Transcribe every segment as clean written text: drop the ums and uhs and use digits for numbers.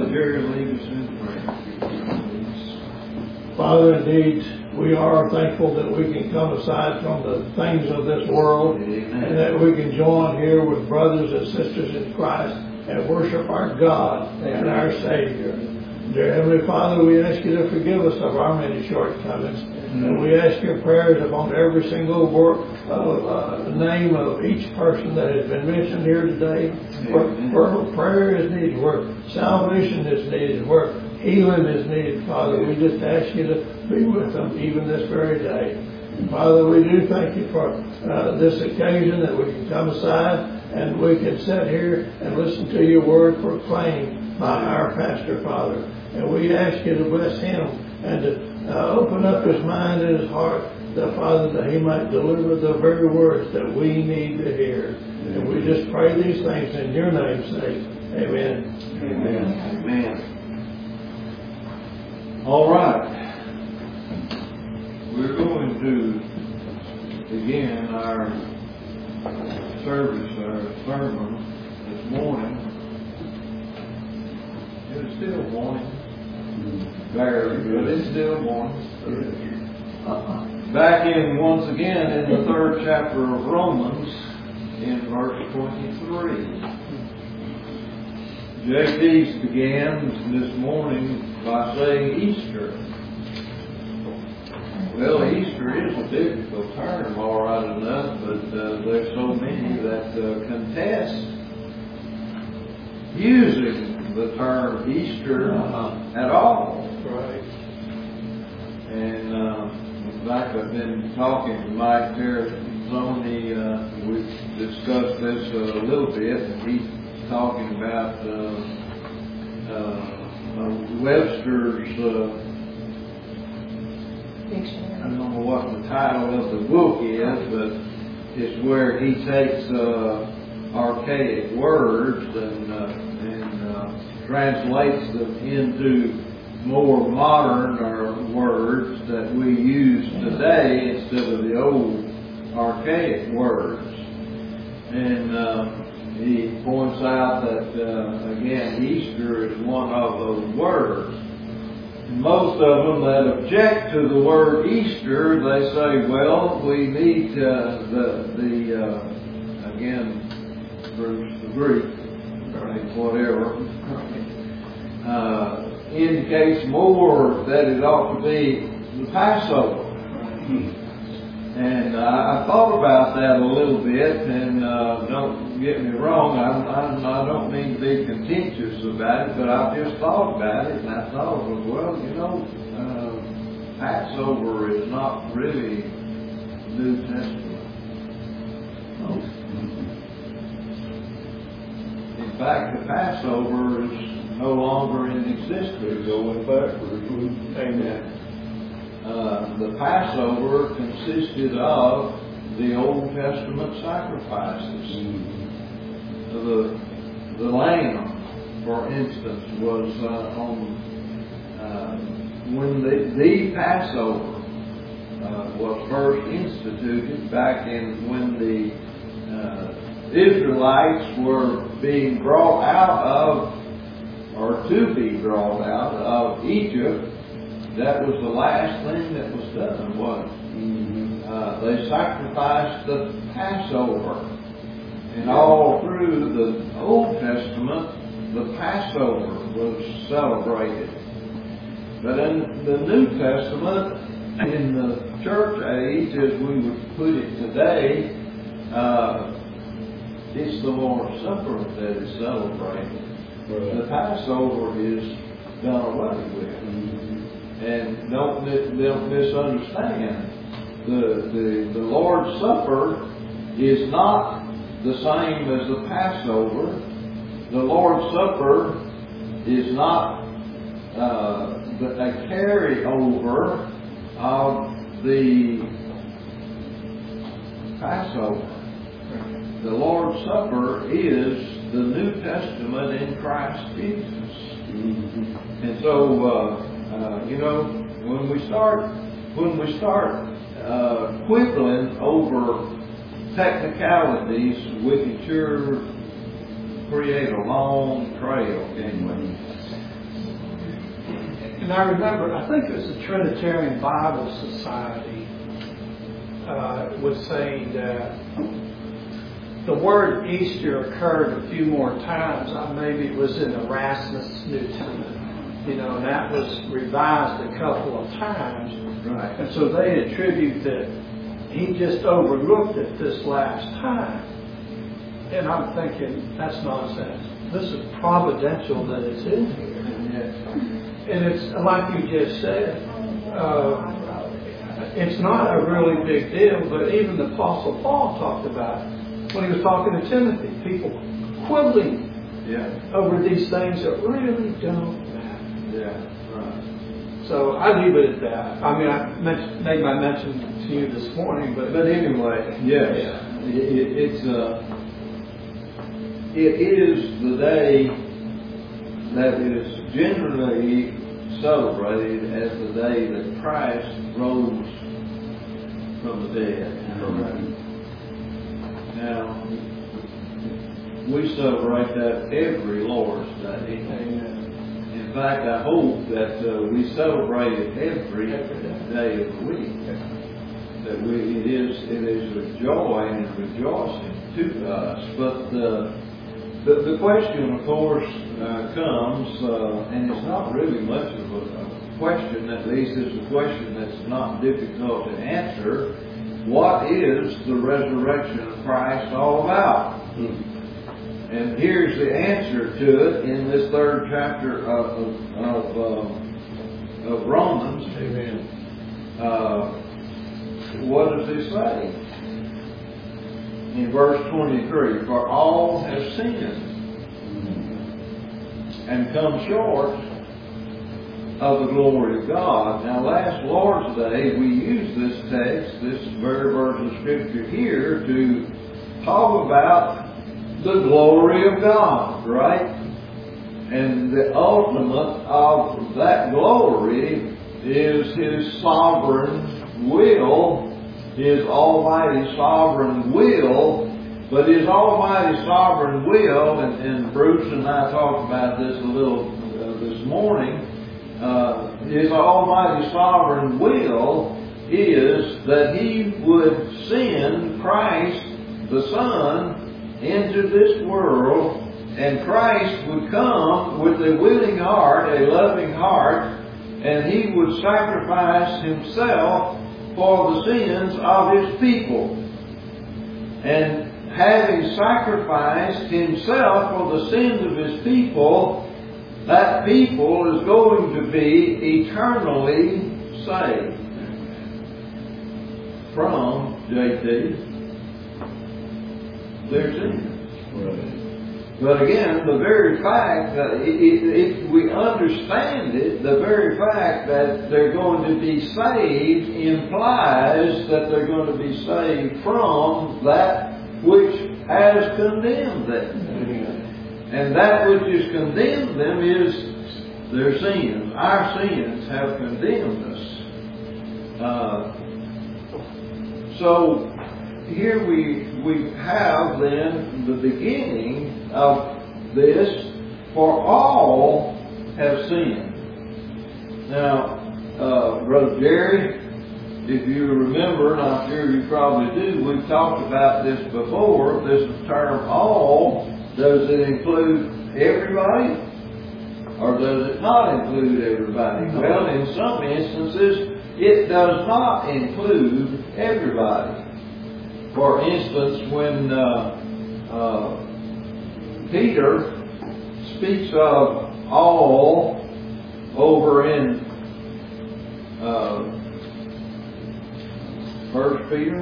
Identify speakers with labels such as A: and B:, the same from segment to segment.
A: Brother Jerry, lead us in prayer.
B: Father, indeed, we are thankful that we can come aside from the things of this world. Amen. And that we can join here with brothers and sisters in Christ and worship our God and our Savior. Dear Heavenly Father, we ask you to forgive us of our many shortcomings. And we ask your prayers upon every single name of each person that has been mentioned here today. Where prayer is needed, where salvation is needed, where healing is needed, Father, we just ask you to be with them even this very day. And Father, we do thank you for this occasion that we can come aside and we can sit here and listen to your word proclaimed by our pastor, Father. And we ask you to bless him and to open up his mind and his heart, Father, that he might deliver the very words that we need to hear. And we just pray these things in your name's sake. Amen.
A: Amen. Amen. All right. We're going to begin our service, our sermon this morning. It's still morning. Barely, but it's still morning. Back in, once again, in the 3rd chapter of Romans, in verse 23. J.P. began this morning by saying Easter. Well, Easter is a difficult term, all right enough, but there's so many that contest using the term Easter at all.
B: Right.
A: And in fact, I've been talking to Mike Terrazoni. We've discussed this a little bit, and he's talking about Webster's
C: dictionary.
A: I don't know what the title of the book is, but it's where he takes archaic words and translates them into more modern words that we use today instead of the old archaic words. And he points out that, again, Easter is one of those words. And most of them that object to the word Easter, they say, well, we need again, Bruce, the Greek, whatever, indicates more that it ought to be the Passover. And I thought about that a little bit, and don't get me wrong, I don't mean to be contentious about it, but I've just thought about it, and I thought, well, you know, Passover is not really New Testament. In fact, the Passover is no longer in existence.
B: Going backwards. Amen.
A: The Passover consisted of the Old Testament sacrifices. The lamb, for instance, was when the Passover was first instituted back in when the Israelites were being brought out of, or to be brought out of Egypt. That was the last thing that was done, wasn't it? They sacrificed the Passover. And all through the Old Testament, the Passover was celebrated. But in the New Testament, in the church age, as we would put it today, it's the Lord's Supper that is celebrated. Right. The Passover is done away with. And don't misunderstand. The Lord's Supper is not the same as the Passover. The Lord's Supper is not a carryover of the Passover. The Lord's Supper is the New Testament in Christ Jesus. And so, you know, when we start quibbling over technicalities, we can sure create a long trail, can't we?
B: And I remember, I think it was the Trinitarian Bible Society was saying that the word Easter occurred a few more times. Maybe it was in Erasmus' New Testament, and that was revised a couple of times.
A: Right.
B: And so they attribute that he just overlooked it this last time. And I'm thinking, that's nonsense. This is providential that it's in here. And it's like you just said, it's not a really big deal, but even the Apostle Paul talked about it when he was talking to Timothy, people quibbling over these things that really don't matter.
A: Yeah, right.
B: So I leave it at that. I mean, I made my mention to you this morning, but
A: anyway, yes, it is the day that is generally celebrated as the day that Christ rose from the dead. Now, we celebrate that every Lord's Day. In fact, I hope that we celebrate it every day of the week. That it is a joy and a rejoicing to us. But the question, of course, comes, and it's not really much of a question, at least it's a question that's not difficult to answer. What is the resurrection of Christ all about? And here's the answer to it in this 3rd chapter of Romans.
B: Amen.
A: What does it say? In verse 23, for all have sinned and come short of the glory of God. Now, last Lord's Day, we used this text, this very verse of Scripture here, to talk about the glory of God, right? And the ultimate of that glory is His sovereign will, His almighty sovereign will. But His almighty sovereign will, and Bruce and I talked about this a little this morning, His almighty sovereign will is that He would send Christ the Son into this world, and Christ would come with a willing heart, a loving heart, and He would sacrifice Himself for the sins of His people. And having sacrificed Himself for the sins of His people, that people is going to be eternally saved from, JT, their sins. But again, the very fact that if we understand it, the very fact that they're going to be saved implies that they're going to be saved from that which has condemned them. And that which has condemned them is their sins. Our sins have condemned us. So here we have then the beginning of this, for all have sinned. Now, Brother Jerry, if you remember, and I'm sure you probably do, we've talked about this before, this term all, does it include everybody? Or does it not include everybody? Well, in some instances, it does not include everybody. For instance, when Peter speaks of all over in 1 Peter.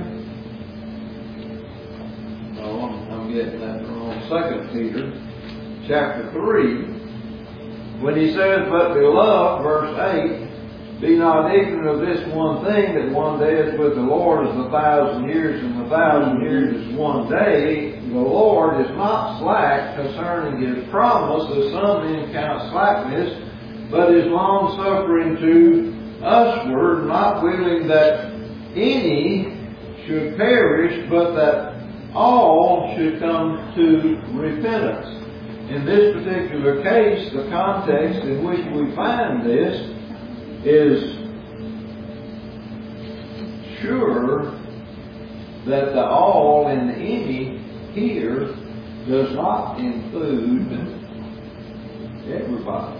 A: No, I'm getting that wrong. 2 Peter, chapter 3. When he says, but beloved, verse 8, be not ignorant of this one thing, that one day is with the Lord as 1,000 years, and 1,000 years is one day. The Lord is not slack concerning His promise, as some men count slackness, but is long-suffering to usward, not willing that any should perish, but that all should come to repentance. In this particular case, the context in which we find this is sure that the all and the any here does not include everybody.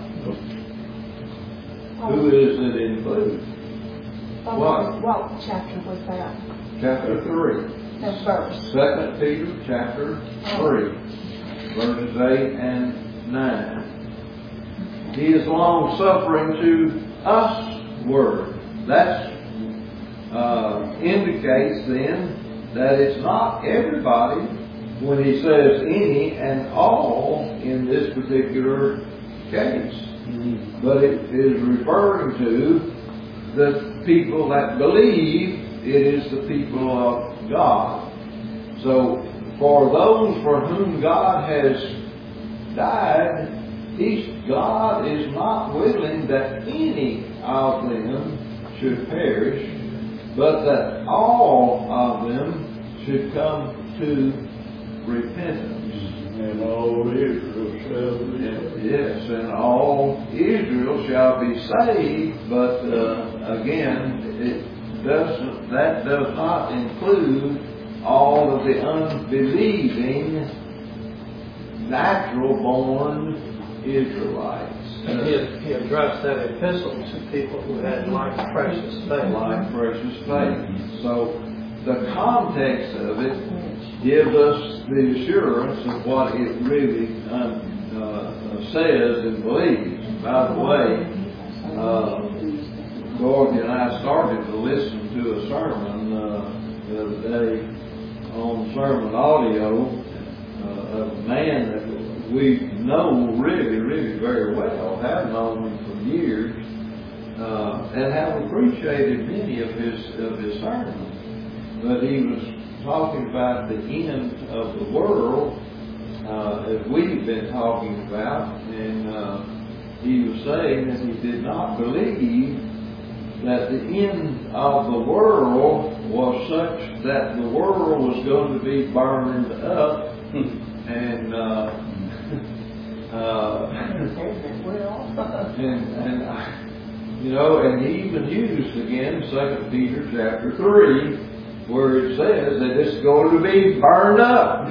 A: Who is it include?
C: What chapter was that?
A: Chapter 3.
C: The verse.
A: 2 Peter chapter 3, verses 8 and 9. He is long suffering to us word. That indicates then that it's not everybody when he says any and all in this particular case. But it is referring to the people that believe it is the people of God. So, for those for whom God has died, God is not willing that any of them should perish, but that all of them should come to repentance.
D: And all Israel shall be.
A: Yes, and all Israel shall be saved, but again, that does not include all of the unbelieving, natural-born Israelites.
B: And he addressed that epistle to people who had like precious faith.
A: Like precious faith. So the context of it gives us the assurance of what it really says and believes. By the way, Dorothy and I started to listen to a sermon the other day on sermon audio of a man that we know really, really very well, have known him for years, and have appreciated many of his sermons. But he was talking about the end of the world, as we've been talking about, and he was saying that he did not believe that the end of the world was such that the world was going to be burned up, and and he even used again 2 Peter chapter 3. Where it says that it's going to be burned up.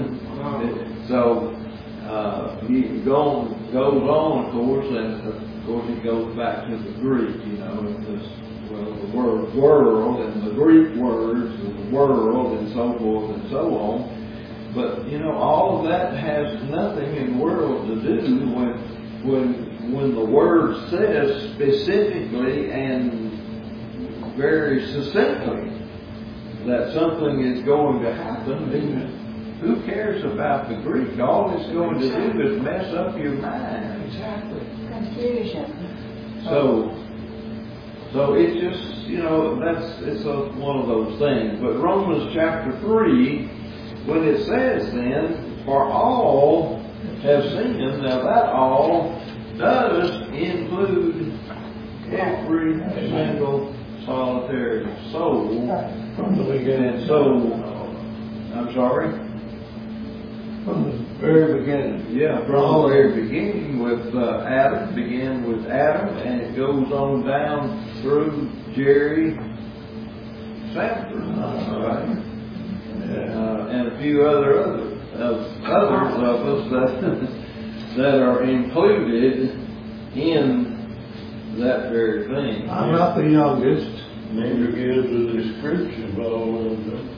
A: So he goes on, of course, and of course he goes back to the Greek, the word world and the Greek words of the world and so forth and so on. But all of that has nothing in world to do when the word says specifically and very succinctly that something is going to happen, then who cares about the Greek? All it's going to do is mess up your mind.
C: Exactly. Confusion.
A: So it's just, it's one of those things. But Romans chapter 3, when it says then, for all have sinned, now that all does include every single solitary soul.
B: From the beginning.
A: And so, I'm sorry?
B: From the very beginning.
A: Yeah, from the very beginning with Adam, began with Adam, and it goes on down through Jerry Sanford, right? And a few others of us that are included in that very thing.
B: I'm not the youngest.
D: Neither gives a description of all of them.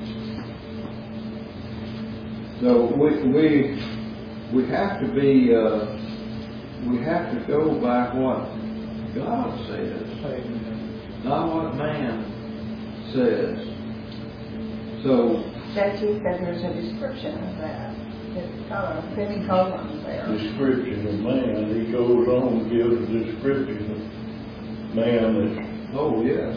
A: So we have to be we have to go by what God says, not what man says. So
C: That you said there's a description of that. It's semicolons there.
D: Description of man. He goes on and gives a description of man
A: oh yes,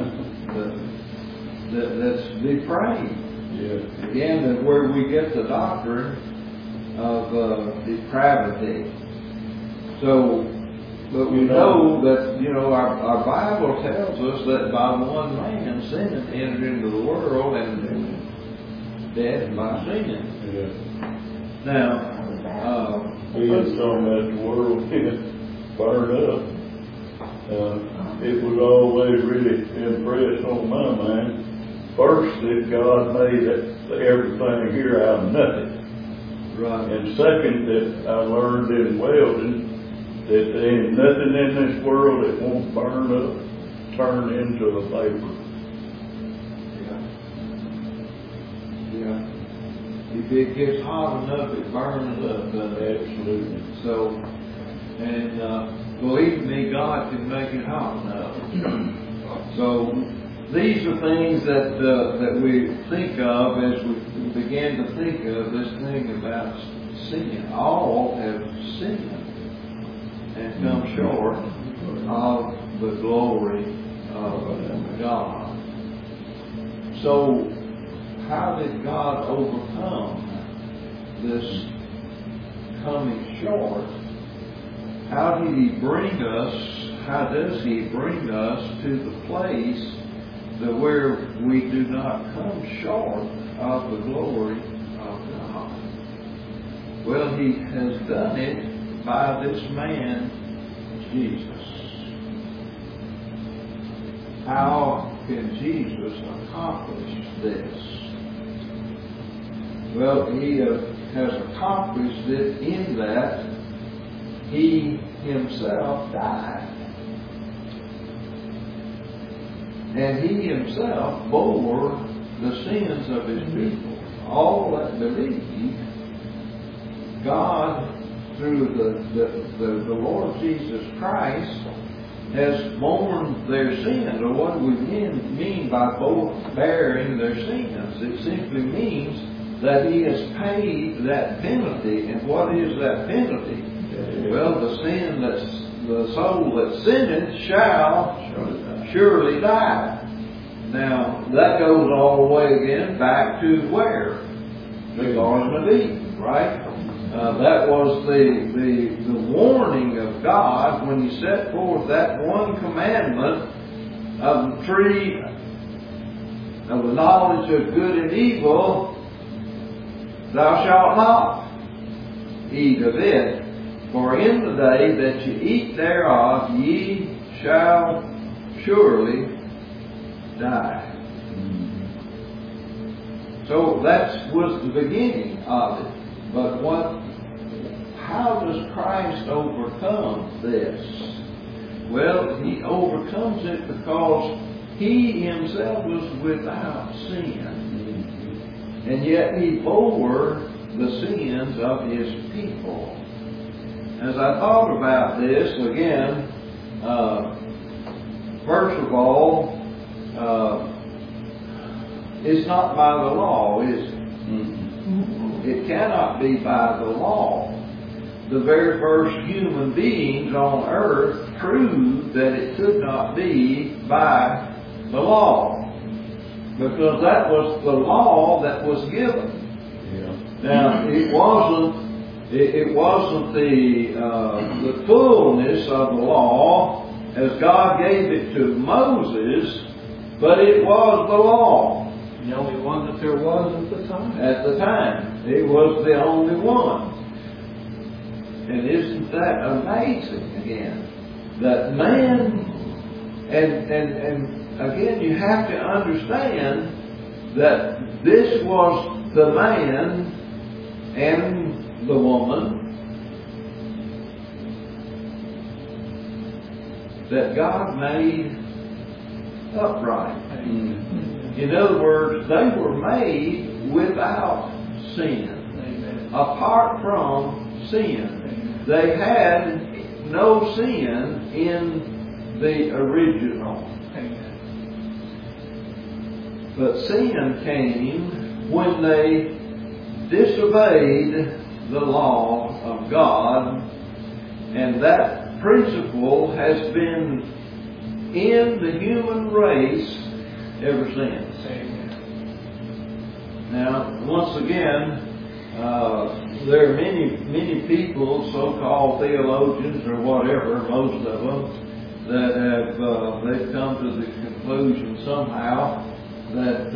A: that's depraved.
D: Yeah.
A: Again, that's where we get the doctrine of depravity. So, but we know that our Bible tells us that by one man sin entered into the world, and death by sin.
D: Yeah.
A: Now,
D: he is talking about the world burned up. It was always really impressed on my mind, first, that God made everything here out of nothing.
A: Right.
D: And second, that I learned in welding that there ain't nothing in this world that won't burn up, turn into a vapor.
A: Yeah. If it gets hot enough, it burns up, doesn't it?
D: Absolutely.
A: So, and believe me, God can make it hot enough. So, these are things that we think of as we begin to think of this thing about sin. All have sinned and come short of the glory of God. So, how did God overcome this coming short? How did He bring us, how does He bring us to the place that where we do not come short of the glory of God? Well, He has done it by this man, Jesus. How can Jesus accomplish this? Well, He has accomplished it in that He Himself died. And He Himself bore the sins of His people. All that believe, God, through the Lord Jesus Christ, has borne their sins. Or what do we mean by bearing their sins? It simply means that He has paid that penalty. And what is that penalty? Well, the soul that sinneth shall surely die. Now, that goes all the way again back to where? The Garden of Eden, right? That was the warning of God when He set forth that one commandment of the tree of the knowledge of good and evil. Thou shalt not eat of it, for in the day that ye eat thereof, ye shall surely die. So that was the beginning of it. But how does Christ overcome this? Well, He overcomes it because He Himself was without sin. And yet He bore the sins of His people. As I thought about this, again, first of all, it's not by the law, is it? It cannot be by the law. The very first human beings on earth proved that it could not be by the law. Because that was the law that was given. Now, it wasn't the fullness of the law as God gave it to Moses, but it was the law.
B: The only one that there was at the time.
A: At the time. It was the only one. And isn't that amazing again? That man, and again you have to understand that this was the man and the woman that God made upright. In other words, they were made without sin. Apart from sin. They had no sin in the original. But sin came when they disobeyed the law of God, and that principle has been in the human race ever since. Now, once again, there are many people, so-called theologians or whatever, most of them, that they've come to the conclusion somehow that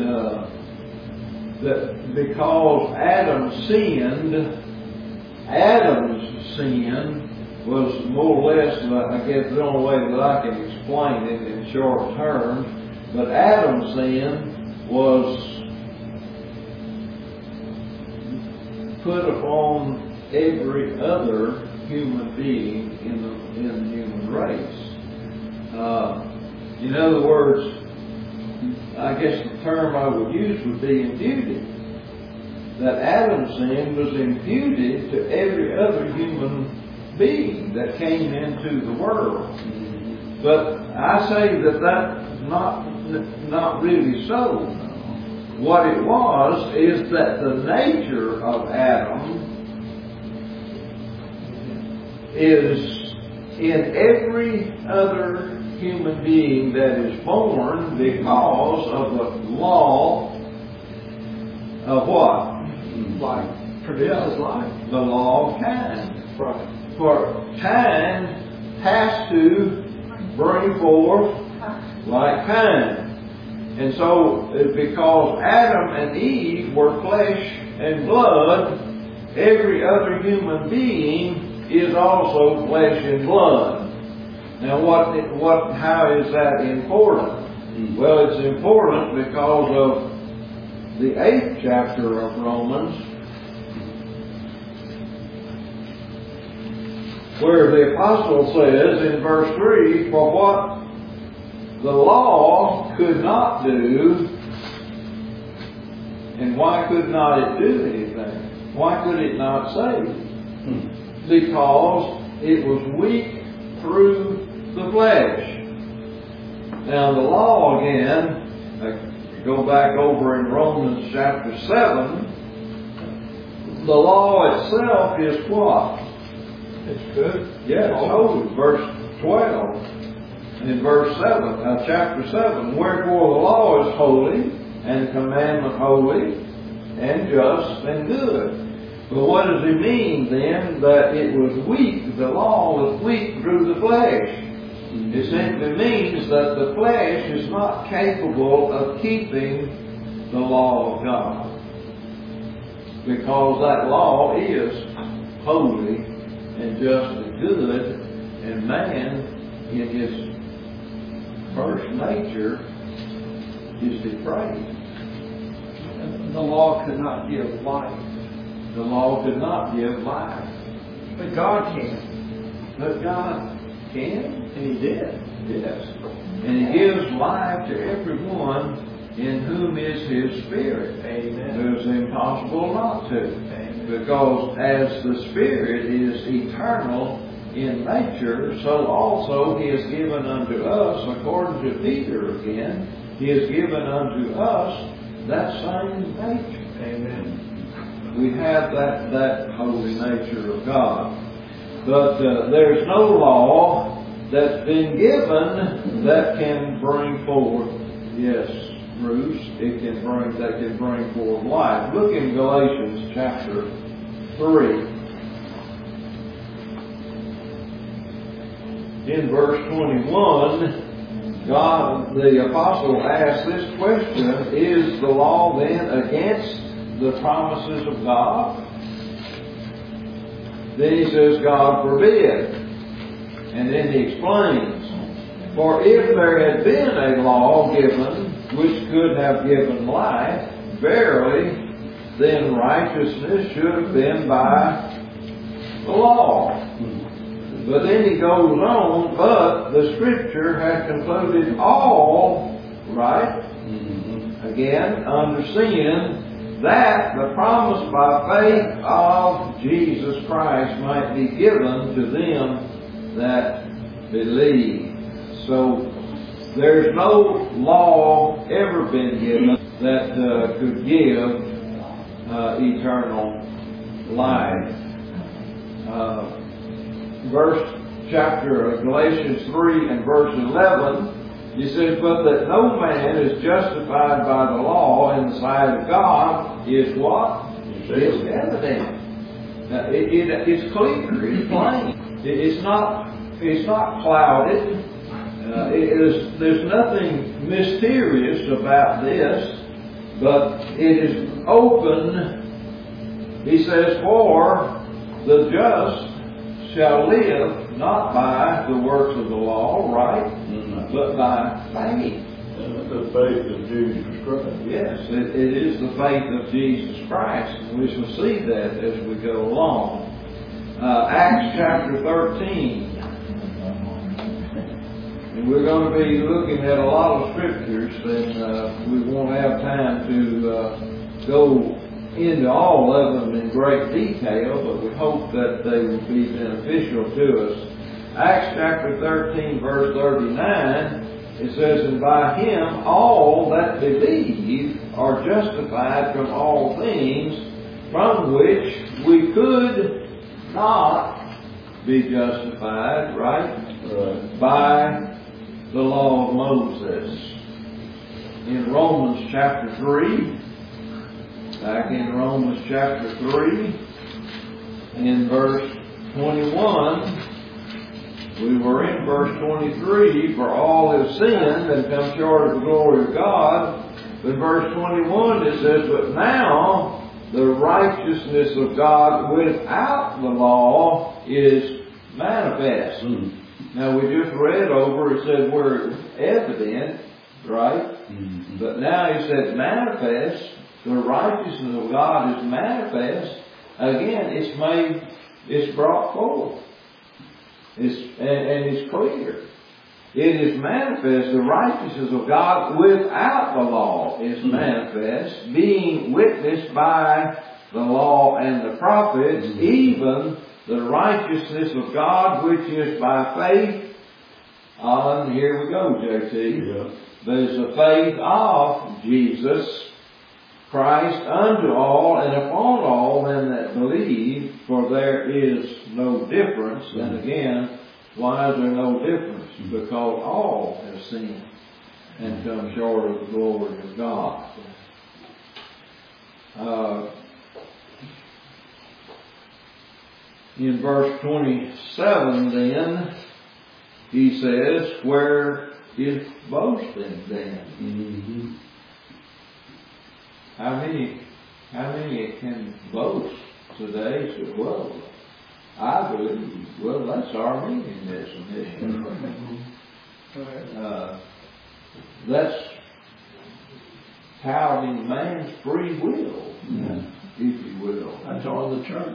A: because Adam's sin was more or less, I guess the only way that I can explain it in short terms, but Adam's sin was put upon every other human being in the human race. In other words, I guess the term I would use would be imputed. That Adam's sin was imputed to every other human being that came into the world. But I say that that's not really so. What it was is that the nature of Adam is in every other human being that is born because of the law of what?
B: Life. Produces life.
A: The law of Cain.
B: Right.
A: For Cain has to bring forth like Cain. And so, because Adam and Eve were flesh and blood, every other human being is also flesh and blood. Now, how is that important? Well, it's important because of the 8th chapter of Romans, where the apostle says in verse 3, for what the law could not do, and why could not it do anything? Why could it not save? Because it was weak through the flesh. Now the law again, go back over in Romans chapter 7, the law itself is what?
B: It's good.
A: Yes, holy. Verse 12. In verse 7, chapter 7, wherefore the law is holy, and the commandment holy, and just, and good. But what does it mean then that it was weak? The law was weak through the flesh. It simply means that the flesh is not capable of keeping the law of God. Because that law is holy and just and good, and man in his first nature is depraved.
B: And the law could not give life.
A: The law could not give life.
B: But God can.
A: But God can.
B: And He did.
A: Yes. And He gives life to everyone in whom is His Spirit.
B: Amen.
A: It is impossible not to.
B: Amen.
A: Because as the Spirit is eternal in nature, so also He has given unto us, according to Peter again, He has given unto us that same nature.
B: Amen.
A: We have that holy nature of God. But there's no law that's been given that can bring forth, yes, Bruce, that can bring forth life. Look in Galatians chapter 3. In verse 21, the apostle asks this question, is the law then against the promises of God? Then he says, God forbid. And then he explains, for if there had been a law given which could have given life, verily, then righteousness should have been by the law. But then he goes on, but the Scripture has concluded all, right? Again, under sin, that the promise by faith of Jesus Christ might be given to them that believe. So, there's no law ever been given that could give eternal life. Chapter of Galatians 3 and verse 11, he says, but that no man is justified by the law in the sight of God is what? It's evident. It's clear. It's plain. It's not clouded. There's nothing mysterious about this, but it is open. He says, for the just shall live not by the works of the law, right, but by faith.
D: The faith of Jesus Christ.
A: Yes, it is the faith of Jesus Christ. And we shall see that as we go along. Acts chapter 13. And we're going to be looking at a lot of scriptures, and we won't have time to go into all of them in great detail, but we hope that they will be beneficial to us. Acts chapter 13, verse 39, it says, "And by Him all that believe are justified from all things from which we could not be justified," right? By the law of Moses. In Romans chapter 3, back in Romans chapter 3, in verse 21, we were in verse 23, "For all have sinned and come short of the glory of God." But verse 21 it says, "But now the righteousness of God without the law is manifest." Now we just read over, it said we're evident, right? But now he said manifest. The righteousness of God is manifest. Again, it's brought forth. It's clear. It is manifest. The righteousness of God without the law is manifest, being witnessed by the law and the prophets, even the righteousness of God which is by faith. And here we go, JT.
D: Yeah.
A: There's the faith of Jesus Christ unto all and upon all them that believe, for there is no difference. And again, why is there no difference? Because all have sinned and come short of the glory of God. In verse 27 then, he says, "Where is boasting then?" How many can boast today? Say, "Well, I believe." Well, that's Arminianism, isn't it? That's touting man's free will, if you will.
B: I joined the church.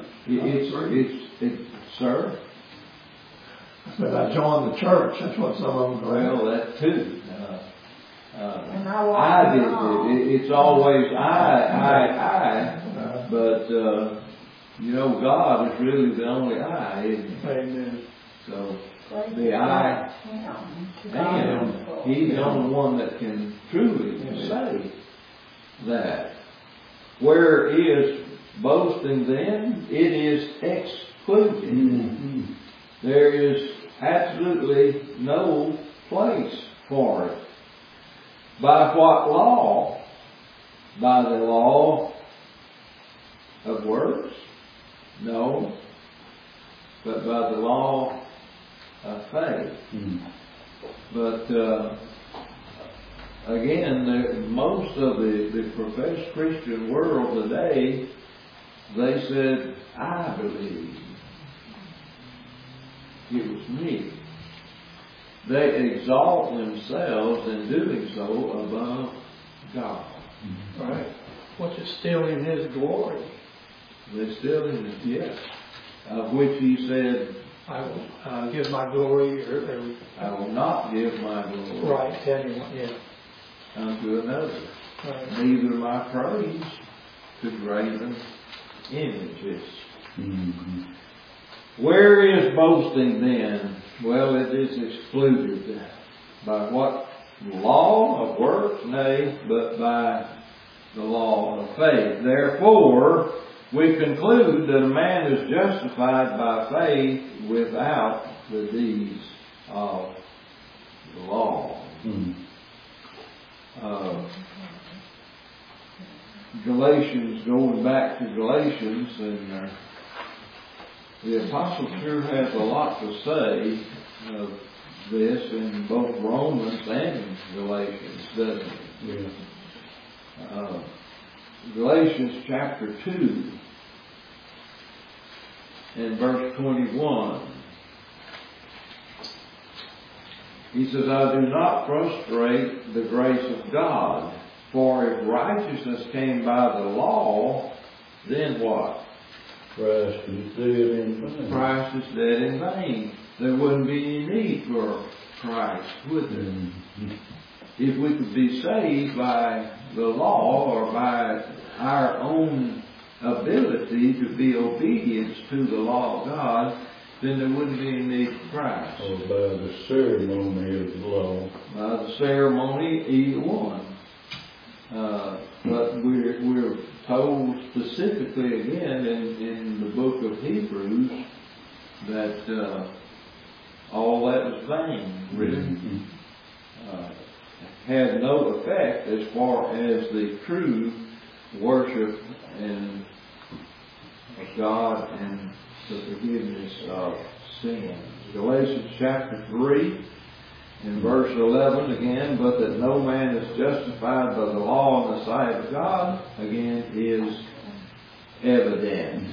A: Sir?
B: I said, I joined the church. That's what some of them go.
A: Well, that too.
C: And
A: I did it. It's always I. But, God is really the only I, isn't he?
B: Amen.
A: So, the I am. He's the only one that can truly say that. Where is boasting then? It is excluded. There is absolutely no place for it. By what law? By the law of works? No. But by the law of faith. But again, most of the professed Christian world today, they said, "I believe." It was me. They exalt themselves in doing so above God.
B: Right. Which is still in His glory.
A: They're still in it, yes. Of which He said,
B: I will give my glory,
A: "I will not give my glory
B: right to anyone,
A: unto another.
B: Right.
A: Neither my praise to graven images." Where is boasting then? Well, it is excluded. By what law of works? Nay, but by the law of faith. Therefore, we conclude that a man is justified by faith without the deeds of the law. Galatians, going back to Galatians, and the Apostle sure has a lot to say of this in both Romans and Galatians, doesn't he? Galatians chapter 2. in verse 21. He says, I do not frustrate the grace of God, for if righteousness came by the law, then what?
D: Christ is dead in vain.
A: Christ is dead in vain. There wouldn't be any need for Christ, would there?
D: Mm-hmm.
A: If we could be saved by the law or by our own ability to be obedient to the law of God, then there wouldn't be any need for Christ.
D: Or by the ceremony of the law.
A: By the ceremony, either one. But we're told specifically again in the book of Hebrews that all that was vain, really.
D: Mm-hmm.
A: Had no effect as far as the true worship and of God and the forgiveness of sin. Galatians chapter 3 in verse 11 again, but that no man is justified by the law in the sight of God, again, is evident.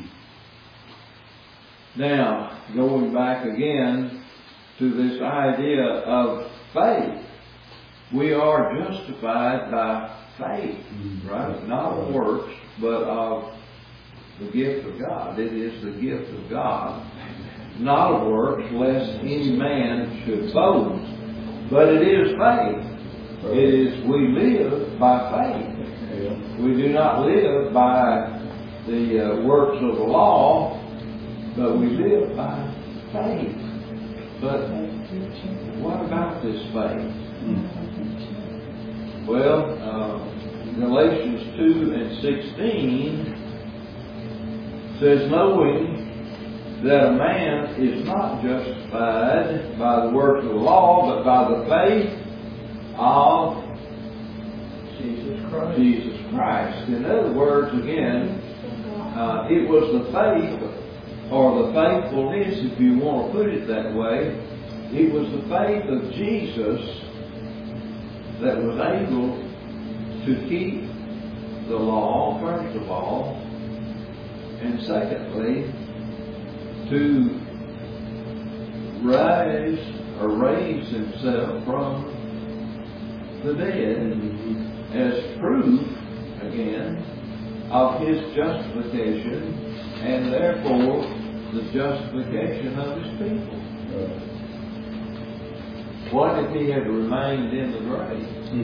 A: Now, going back again to this idea of faith, we are justified by faith, right? Not of works, but of the gift of God. It is the gift of God, not of works, lest any man should boast. But it is faith. It is, we live by faith. We do not live by the works of the law, but we live by faith. But what about this faith? Well, Galatians 2 and 16 says, knowing that a man is not justified by the works of the law, but by the faith of Jesus Christ. In other words, again, it was the faith, or the faithfulness, if you want to put it that way, it was the faith of Jesus that was able to keep the law, first of all, and secondly, to raise himself from the dead as proof, again, of his justification and therefore the justification of his people. What if he had remained in the grave?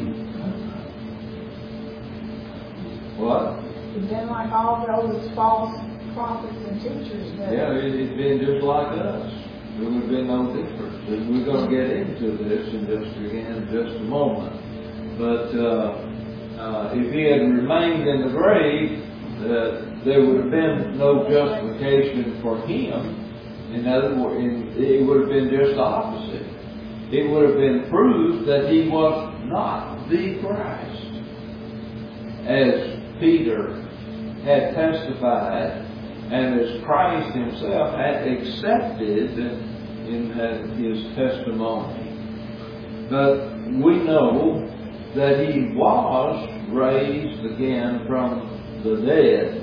A: What?
C: He'd been like all those false prophets and teachers.
A: Yeah, it'd been just like us. There would have been no difference. And we're going to get into this in just a moment. But if he had remained in the grave, there would have been no justification for him. In other words, it would have been just the opposite. It would have been proof that he was not the Christ, as Peter had testified, and as Christ himself had accepted in his testimony. But we know that he was raised again from the dead.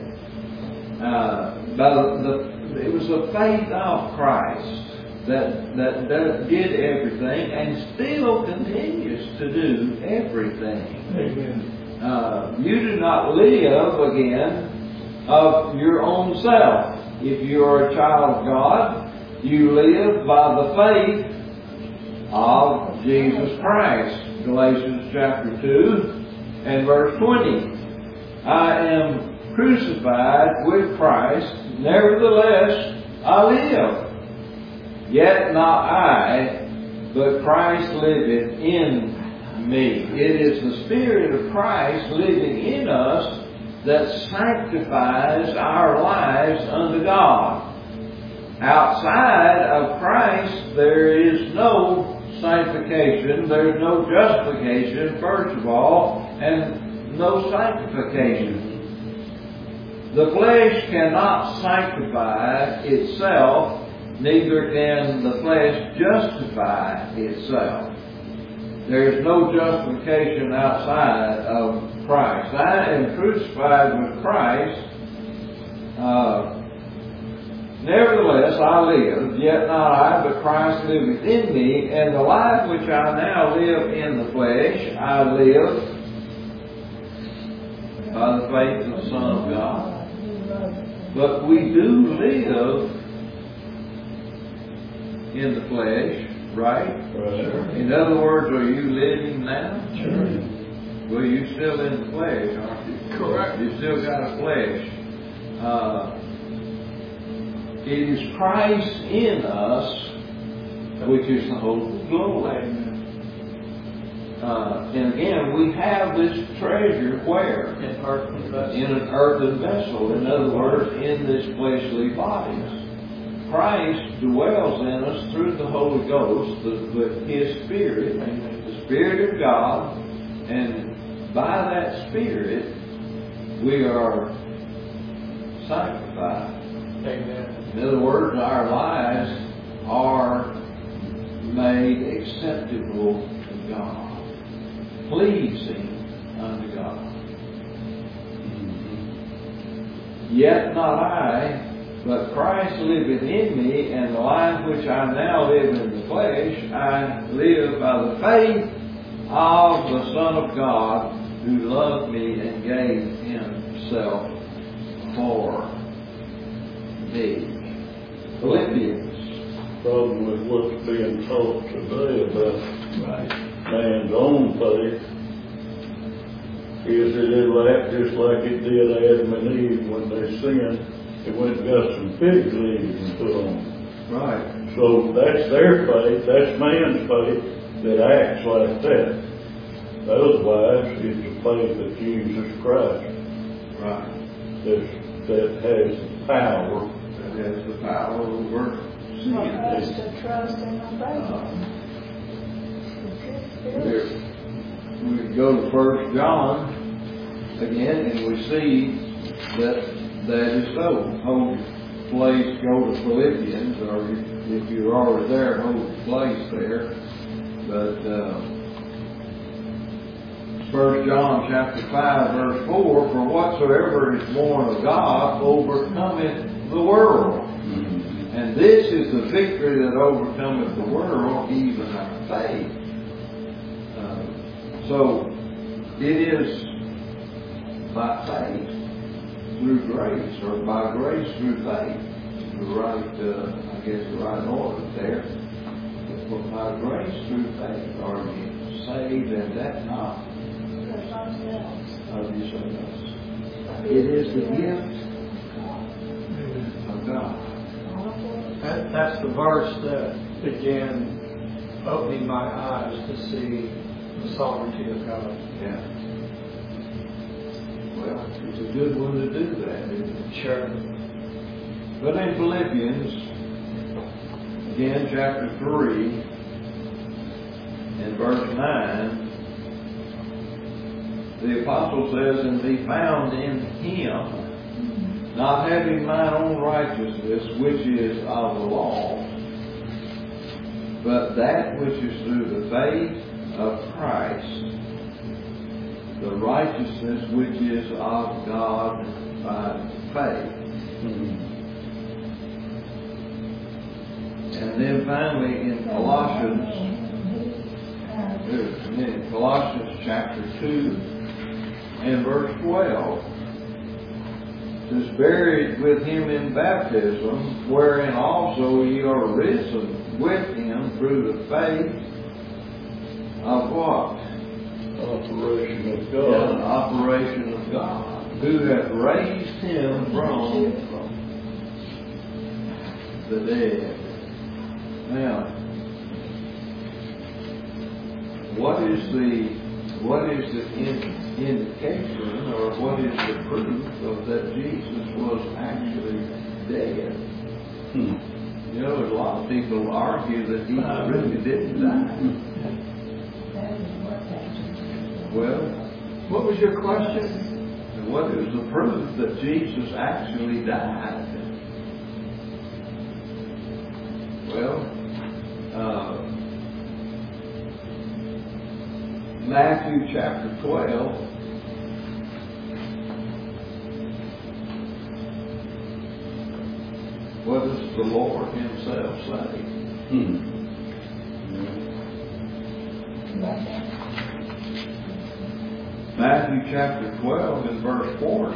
A: It was the faith of Christ that did everything and still continues to do everything.
B: Amen.
A: You do not live again of your own self. If you are a child of God, you live by the faith of Jesus Christ. Galatians chapter 2 and verse 20. I am crucified with Christ, nevertheless I live. Yet not I, but Christ liveth in me. It is the Spirit of Christ living in us that sanctifies our lives unto God. Outside of Christ, there is no sanctification, there is no justification, first of all, and no sanctification. The flesh cannot sanctify itself, neither can the flesh justify itself. There is no justification outside of Christ. I am crucified with Christ. Nevertheless, I live, yet not I, but Christ liveth in me, and the life which I now live in the flesh, I live by the faith of the Son of God. But we do live in the flesh, right?
D: Right.
A: In other words, are you living now?
D: Sure.
A: Well, you're still in the flesh, aren't you?
B: Correct.
A: You still got a flesh. It is Christ in us, which is the hope of glory. And again, we have this treasure where?
B: In earthen vessels.
A: In an earthen vessel. In other words, in this fleshly bodies. Christ dwells in us through the Holy Ghost, with His Spirit, the Spirit of God, and by that Spirit we are sanctified.
B: Amen.
A: In other words, our lives are made acceptable to God, pleasing unto God. Yet not I, but Christ liveth in me, and the life which I now live in the flesh, I live by the faith of the Son of God, who loved me and gave Himself for me. Philippians.
D: Problem with what's being taught today about
B: Right.
D: man's own faith is that it'll act just like it did Adam and Eve when they sinned. It went and got some fig leaves and put on.
A: Right.
D: So that's their faith, that's man's faith that acts like that. Otherwise, it's the faith of Jesus Christ
A: Right.
D: that has the power.
A: That has the power over sin.
C: For us to trust and obey Him.
A: We go to 1 John again, and we see that is so. Hold place, go to Philippians, or if you're already there, hold place there. But 1 John chapter 5, verse 4, for whatsoever is born of God overcometh the world. And this is the victory that overcometh the world, even our faith. So, it is by faith through grace, or by grace through faith. The right, the right order there. But by grace through faith are you saved, and that not of yourselves. It is the gift of God.
B: That's the verse that began opening my eyes to see the sovereignty of God.
A: Yeah. Well, it's a good one to do that, isn't it?
B: Sure.
A: But in Philippians, again, chapter 3, and verse 9, the apostle says, and be found in Him, not having mine own righteousness, which is of the law, but that which is through the faith of Christ, the righteousness which is of God by faith. And then finally in Colossians chapter 2 and verse 12, it is buried with Him in baptism, wherein also ye are risen with Him through the faith of what?
D: Operation of
A: Yeah,
D: God.
A: the operation of God, who hath raised Him from the dead. Now, what is the indication, or what is the proof of that Jesus was actually dead? You know, there's a lot of people argue that He really didn't die. Well,
B: What was your question?
A: what is the proof that Jesus actually died? Well, Matthew chapter 12, What does the Lord Himself say? Matthew chapter 12 and verse 40.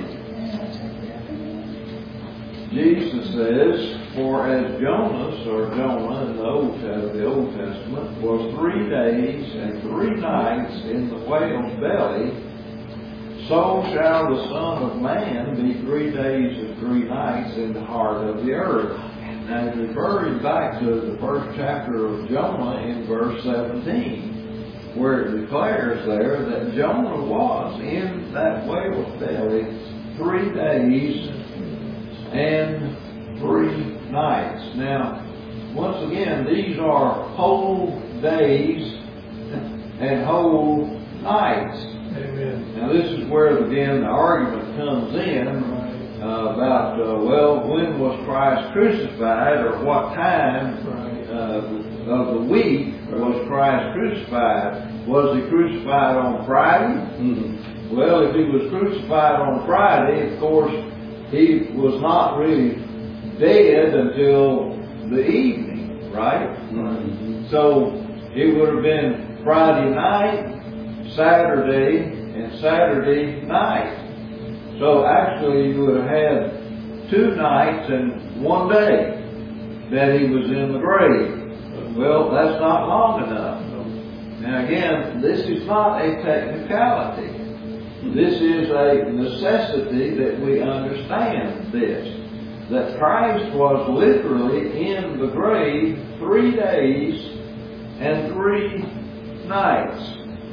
A: Jesus says, "For as Jonas," or Jonah in the Old Testament, "was 3 days and 3 nights in the whale's belly, so shall the Son of Man be 3 days and 3 nights in the heart of the earth." And referring back to the first chapter of Jonah in verse 17, where it declares there that Jonah was in that whale's belly 3 days and 3 nights. Now, once again, these are whole days and whole nights.
B: Amen.
A: Now, this is where, again, the argument comes in about, when was Christ crucified, or what time of the week was Christ crucified? Was He crucified on Friday?
D: Mm-hmm.
A: Well, if He was crucified on Friday, of course, He was not really dead until the evening, right?
D: Mm-hmm.
A: So it would have been Friday night, Saturday, and Saturday night. So actually you would have had 2 nights and 1 day that He was in the grave. Well, that's not long enough. Now again, this is not a technicality. This is a necessity that we understand this. That Christ was literally in the grave 3 days and 3 nights.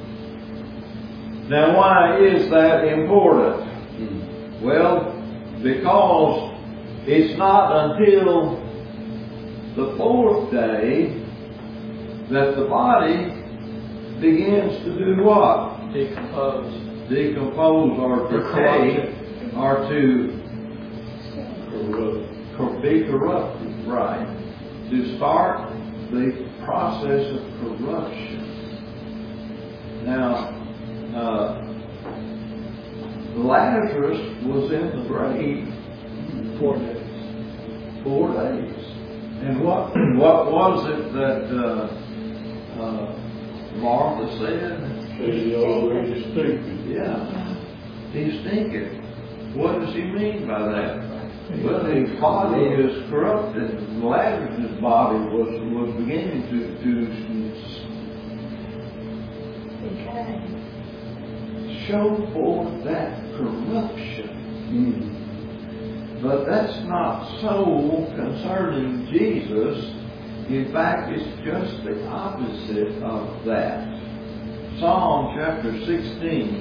A: Now why is that important? Well, because it's not until the 4th day that the body begins to do what? Decompose or decay, or to be corrupted, right? To start the process of corruption. Now, Lazarus was in the grave
B: 4 days.
A: 4 days. And what was it that Martha said?
D: He already stinking.
A: Yeah, he's stinking. What does he mean by that? Well, his body is corrupted. Lazarus' body was beginning to show forth that corruption. But that's not so concerning Jesus. In fact, it's just the opposite of that. Psalm chapter 16.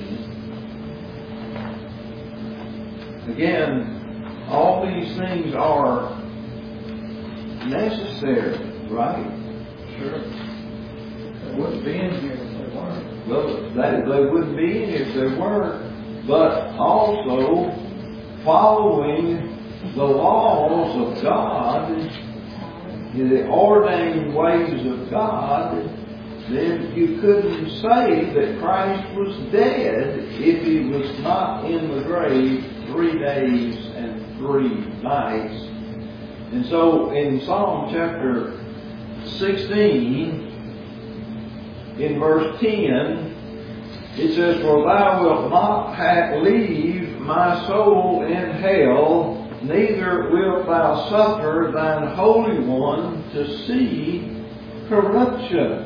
A: Again, all these things are necessary, right?
B: Sure. They wouldn't be in here if they weren't.
A: Well, they wouldn't be in if they weren't. But also, following the laws of God, the ordained ways of God, then you couldn't say that Christ was dead if He was not in the grave 3 days and 3 nights. And so in Psalm chapter 16, in verse 10, it says, "For Thou wilt not leave my soul in hell, neither wilt Thou suffer Thine Holy One to see corruption."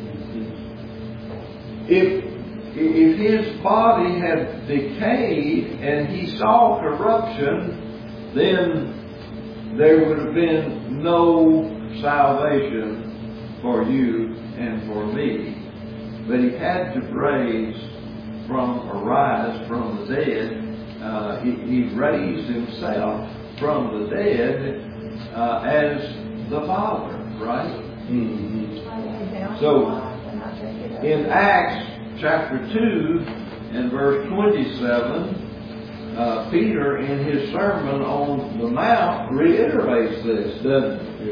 A: If His body had decayed and He saw corruption, then there would have been no salvation for you and for me. But He had to rise from the dead. He raised Himself from the dead as the Father, right?
C: Mm-hmm.
A: So, in Acts chapter 2 and verse 27, Peter in his Sermon on the Mount reiterates this, doesn't he?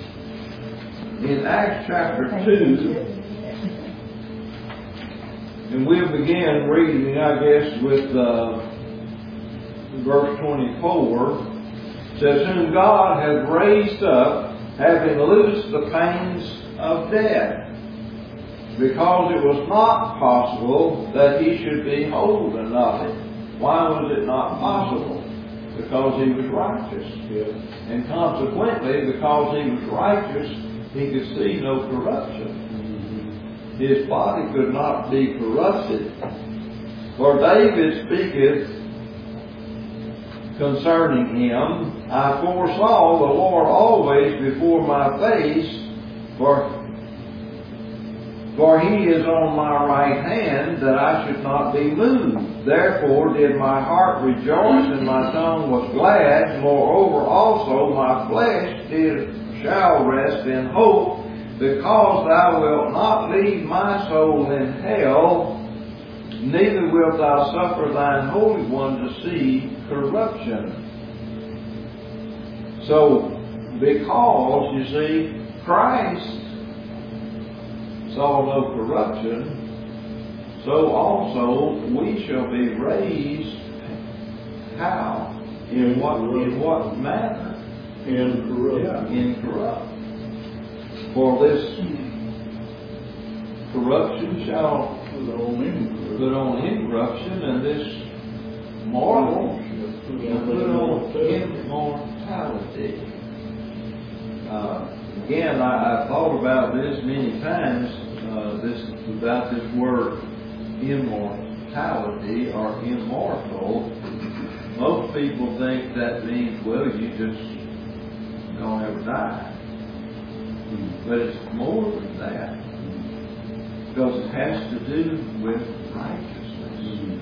A: In Acts chapter 2, And we'll begin reading, I guess, with verse 24. It says, whom God hath raised up, having loosed the pains of death, because it was not possible that he should be holden of it. Why was it not possible? Because he was righteous.
D: Yeah.
A: And consequently, because he was righteous, he could see no corruption. His body could not be corrupted. For David speaketh concerning him, I foresaw the Lord always before my face, for he is on my right hand, that I should not be moved. Therefore did my heart rejoice, and my tongue was glad. Moreover also my flesh shall rest in hope, because thou wilt not leave my soul in hell, neither wilt thou suffer thine Holy One to see corruption. So, because, you see, Christ saw no corruption, so also we shall be raised. How? In what manner?
D: Incorrupt.
A: Yeah, incorrupt. For this corruption shall put on incorruption, and this mortal shall put on immortality. Again, I've thought about this many times, about this word immortality or immortal. Most people think that means, well, you just don't ever die. But it's more than that, because it has to do with righteousness.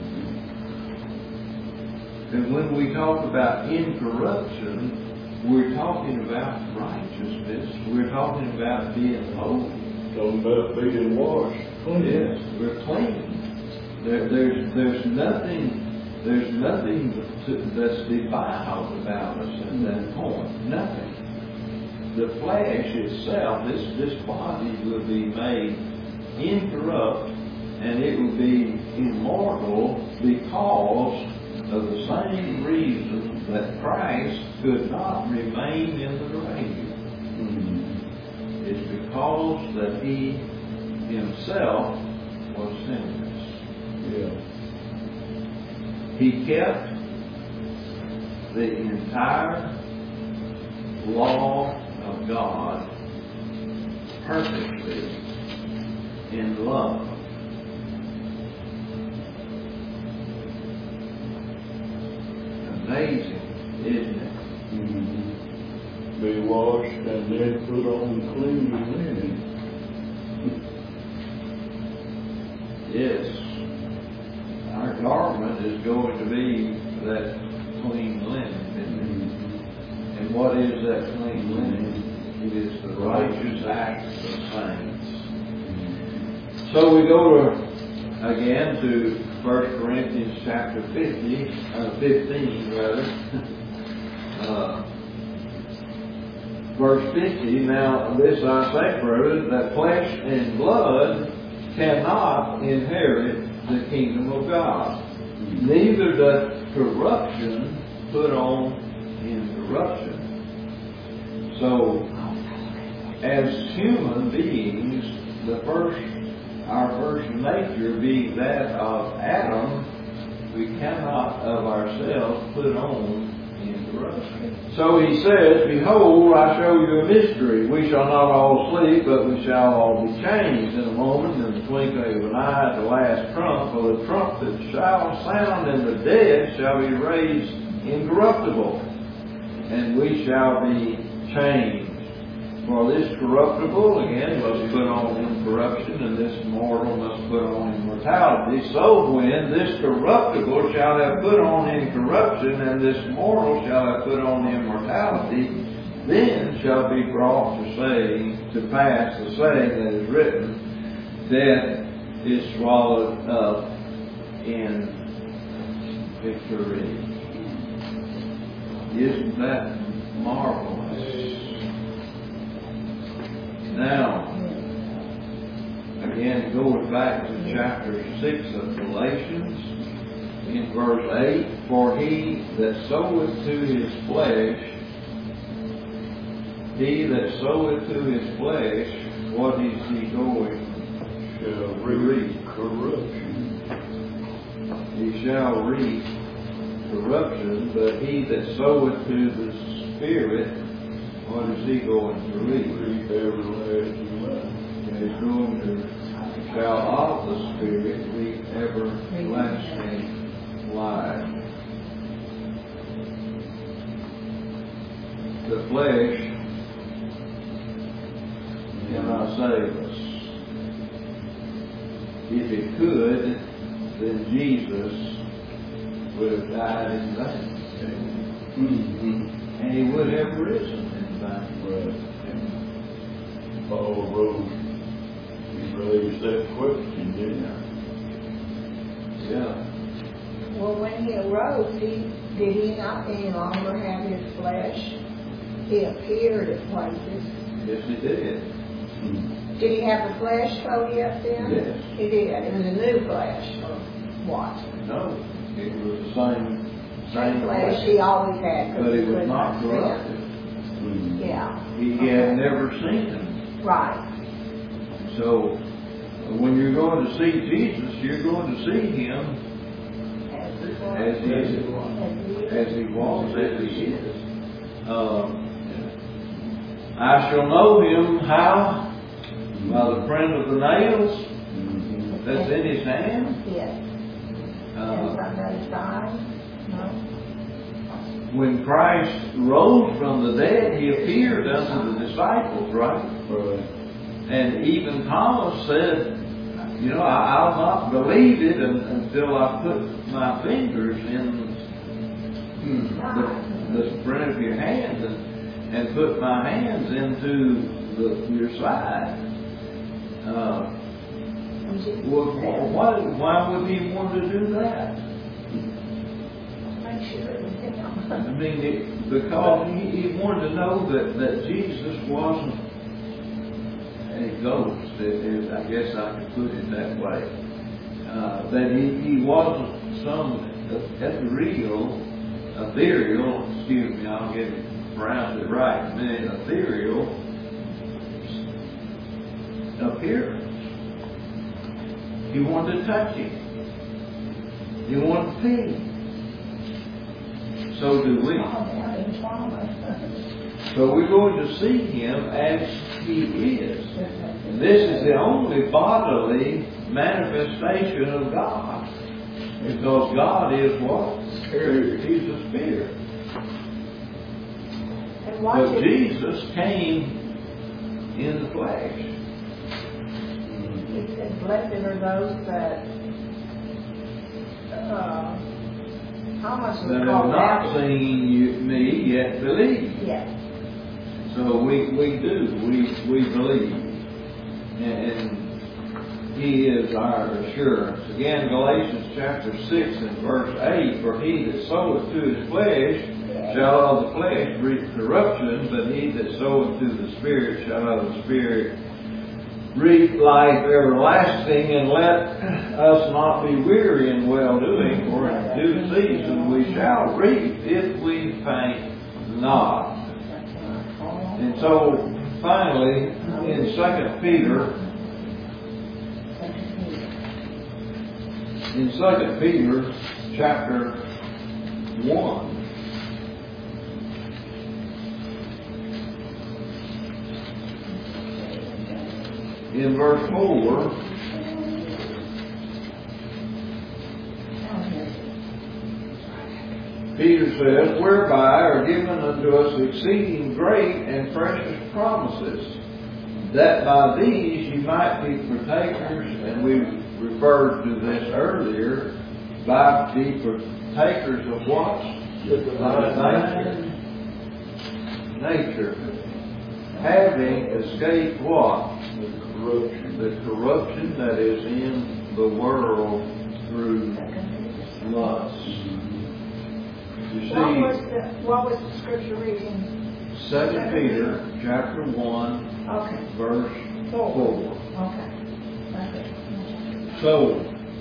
A: And when we talk about incorruption, we're talking about righteousness. We're talking about being holy.
D: Talking about being washed.
A: Yes, we're clean. There's nothing that's defiled about us at that point. Nothing. The flesh itself, this body will be made incorrupt, and it will be immortal because of the same reason that Christ could not remain in the grave. It's because that he himself was sinless.
D: Yeah.
A: He kept the entire law of God perfectly in love. Amazing, isn't it?
D: Be washed and then put on clean linen.
A: Yes. Our garment is going to be that clean linen. And what is that clean linen? It is the righteous acts of saints. So we go again to 1 Corinthians chapter 15 rather. Verse 50, now this I say, brethren, that flesh and blood cannot inherit the kingdom of God. Neither doth corruption put on incorruption. So, as human beings, our first nature being that of Adam, we cannot of ourselves put on incorruption. So he says, behold, I show you a mystery. We shall not all sleep, but we shall all be changed in a moment, in the twinkling of an eye, at the last trump. For the trumpet shall sound, and the dead shall be raised incorruptible, and we shall be changed. For this corruptible, again, must put on incorruption, and this mortal must put on immortality. So when this corruptible shall have put on incorruption, and this mortal shall have put on immortality, then shall be brought to pass the saying that is written, death is swallowed up in victory. Isn't that marvelous? Now, again, it goes back to chapter 6 of Galatians, in verse 8, for he that soweth to his flesh, what is he going?
D: Shall reap corruption.
A: He shall reap corruption, but he that soweth to the Spirit, what is he going to reap?
D: Reap everlasting life.
A: He's going to, shall of the Spirit reap everlasting life. The flesh cannot save us. If it could, then Jesus would have died in vain.
D: Mm-hmm.
A: And he would have risen in vain.
D: Right. Paul rose. He raised that question, didn't he?
A: Yeah.
C: Well, when he arose, did he not any longer have his flesh? He appeared at places.
A: Yes, he did.
D: Mm-hmm.
C: Did he have the flesh totally up then?
A: Yes.
C: He did. It was a new flesh, or what?
A: No, it was the same
C: Flesh he always had.
A: but it was not corrupted.
D: Mm-hmm.
C: Yeah.
A: He had never seen him.
C: Right.
A: So, when you're going to see Jesus, you're going to see him as he was, as he is. I shall know him how? By the print of the nails
D: Mm-hmm.
A: that's in his hand.
C: Yes. And from the side. No.
A: When Christ rose from the dead, he appeared unto the disciples, right?
D: Right.
A: And even Thomas said, you know, I'll not believe it until I put my fingers in the print of your hand and put my hands into your side. Why would he want to do that?
C: Make sure it was him.
A: I mean, because he wanted to know that Jesus wasn't a ghost. I guess I could put it that way. That he wasn't some ethereal, excuse me, I'll get it pronounced it right, ethereal appearance. He wanted to touch him. He wanted to see him. So do we. So we're going to see him as he is. And this is the only bodily manifestation of God. Because God is what? Spirit. He's a spirit. But Jesus came in the flesh.
C: He said, blessed are those that how much we
A: That
C: call
A: have not
C: that?
A: seen me yet believe.
C: Yes.
A: So we do. We believe. And he is our assurance. Again, Galatians chapter 6 and verse 8, for he that soweth to his flesh shall of the flesh reap corruption, but he that soweth to the Spirit shall of the Spirit reap life everlasting. And let us not be weary in well-doing, for in due season we shall reap if we faint not. And so, finally, in 2 Peter chapter 1, in verse 4, Peter says, whereby are given unto us exceeding great and precious promises, that by these ye might be partakers, and we referred to this earlier, by be partakers of what? Nature. Having escaped what? The corruption that is in the world through lust. You see,
C: What was the scripture reading?
A: 2 Peter chapter 1,
C: Okay.
A: verse 4.
C: Okay.
A: So,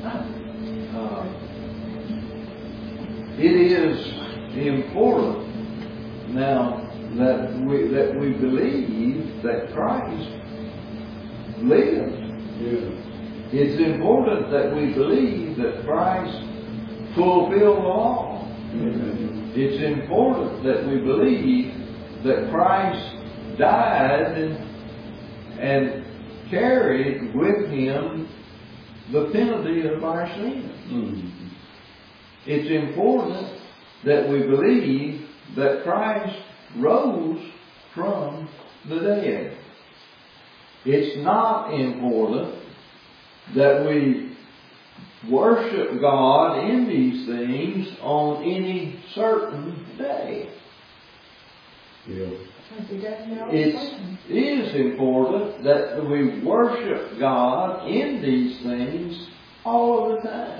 A: it is important now that we believe that Christ lives.
D: Yeah.
A: It's important that we believe that Christ fulfilled the law.
D: Amen.
A: It's important that we believe that Christ died and carried with Him the penalty of our sin.
D: Mm-hmm.
A: It's important that we believe that Christ rose from the dead. It's not important that we worship God in these things on any certain day.
D: Yeah.
A: It is important that we worship God in these things all of the time.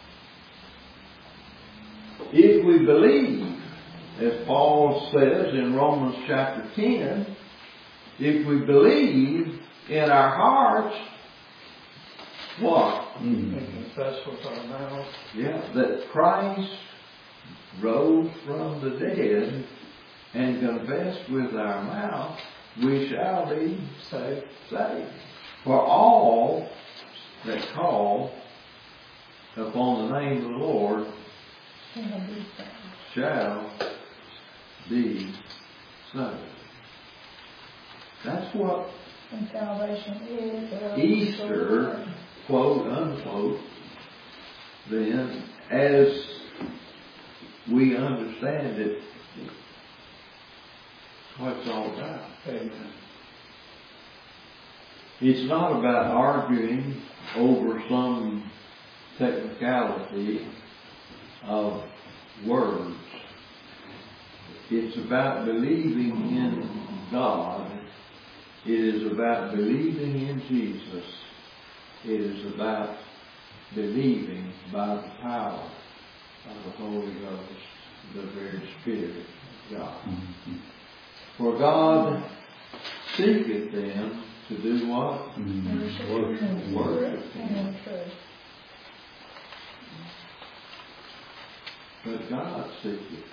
A: If we believe, as Paul says in Romans chapter 10, if we believe in our hearts, what?
D: Mm-hmm.
B: And confess with our mouth.
A: Yeah, that Christ rose from the dead, and confess with our mouth, we shall be saved. For all that call upon the name of the Lord shall be saved. That's what
C: And salvation is
A: Easter, quote unquote, then, as we understand it, what it's all about.
B: Amen.
A: It's not about arguing over some technicality of words. It's about believing in God. It is about believing in Jesus. It is about believing by the power of the Holy Ghost, the very Spirit of God.
D: Mm-hmm.
A: For God seeketh them to do what?
D: Mm-hmm.
A: Worship Him. But God seeketh.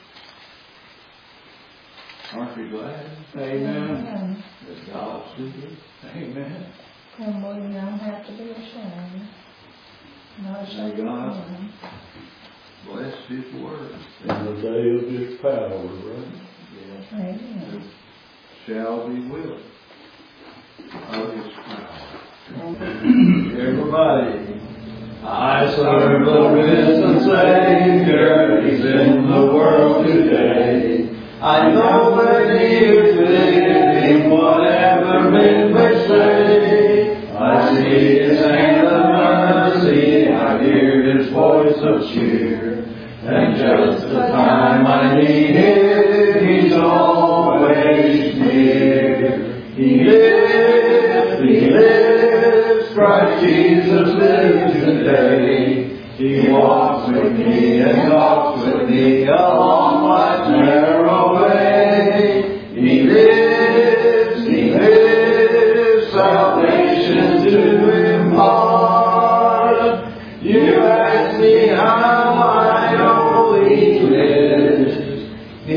A: Aren't you glad
B: Amen.
A: that God seeketh?
B: Amen.
C: And we don't have to be ashamed. Not
A: May
C: ashamed.
A: God bless His word.
D: In the day of His power, right?
A: Yes.
C: Amen.
A: Shall be willing of His power. Everybody. I serve the risen Savior. He's in the world today. I know that He is living, whatever men may say. I see His hand of mercy. I hear His voice of cheer. And just the time I need Him, He's always near. He lives, Christ Jesus lives today. He walks with me and talks with me along my narrow way. He lives, salvation to impart. You ask me how I know He lives.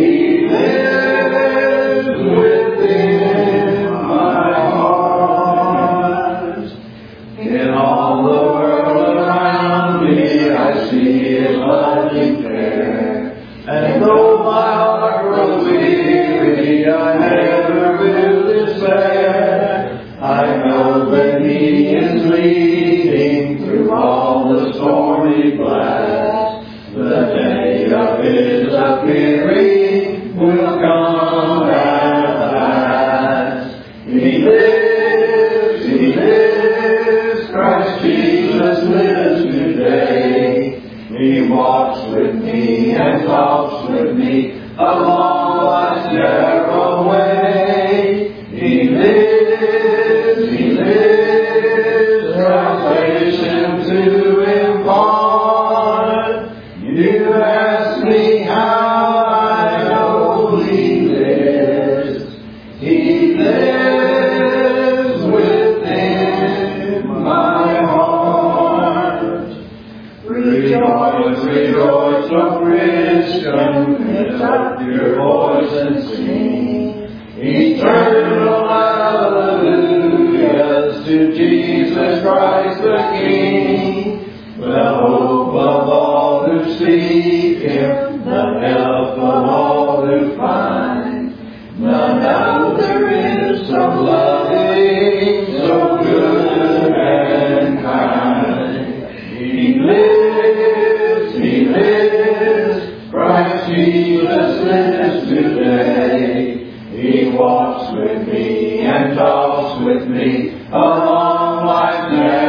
A: Eternal hallelujahs to Jesus Christ the King, the hope of all who seek Him, the help of all who find. None other is so loving, so good and kind. He lives, Christ Jesus lives today. He walks with me and talks with me along life's